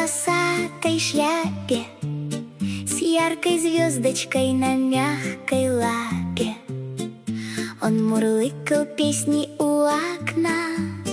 полосатой шляпе, с яркой звездочкой на мягкой лапе. Он мурлыкал песни у окна,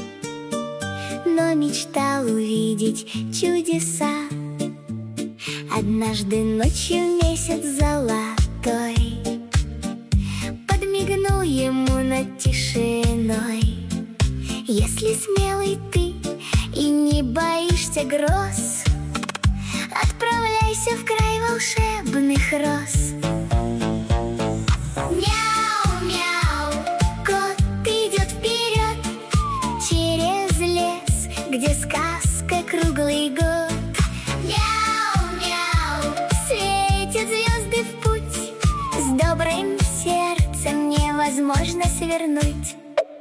но мечтал увидеть чудеса. Однажды ночью месяц золотой подмигнул ему над тишиной. Если смелый ты и не боишься гроз, отправляйся в край волшебных роз. Мяу-мяу, кот идет вперед через лес, где сказка круглый год. Мяу-мяу, светят звезды в путь, с добрым сердцем невозможно свернуть.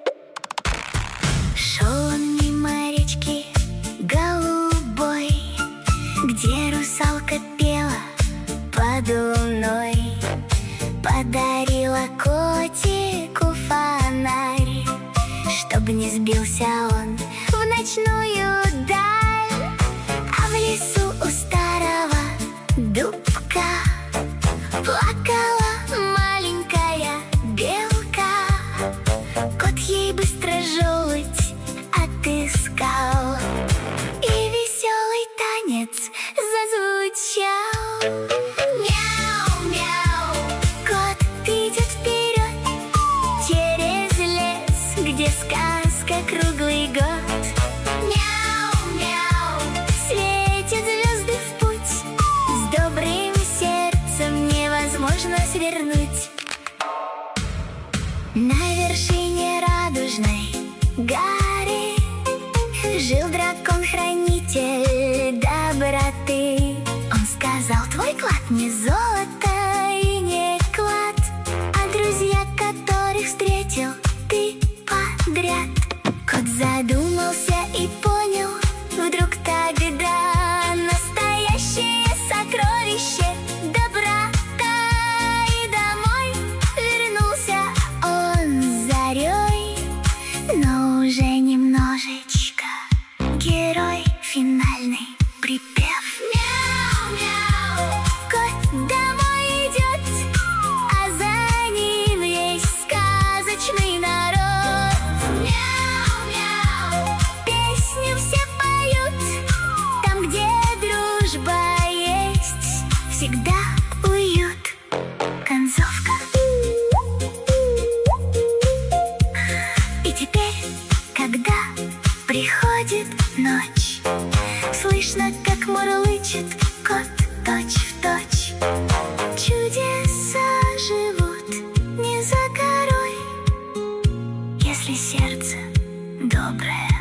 Шел он мимо речки голубой, где русалка пела под луной. Подарила котику фонарь, чтоб не сбился он в ночную даль. А в лесу у старого дубка плакала маленькая белка. Кот ей быстро желудь отыскал, и веселый танец зазвучал. Мяу-мяу, кот идет вперед через лес, где сказка круглый год. Мяу-мяу, светят звезды в путь, с добрым сердцем невозможно свернуть. На вершине радужной горы жил дракон-хранитель доброты. Он сказал: твой клад не золото и не клад, а друзья, которых встретил ты подряд. Кот задумался и понял вдруг тогда настоящее сокровище — доброта. И домой вернулся он зарей, но уже немножечко герой. Финальный припев. Мяу-мяу, кот домой идет, а за ним весь сказочный народ. Мяу-мяу, песню все поют, там, где дружба есть, всегда уют. Концовка. И теперь, когда приходит ночь, слышно, как мурлычет кот точь-в-точь. Чудеса живут не за горой, если сердце доброе.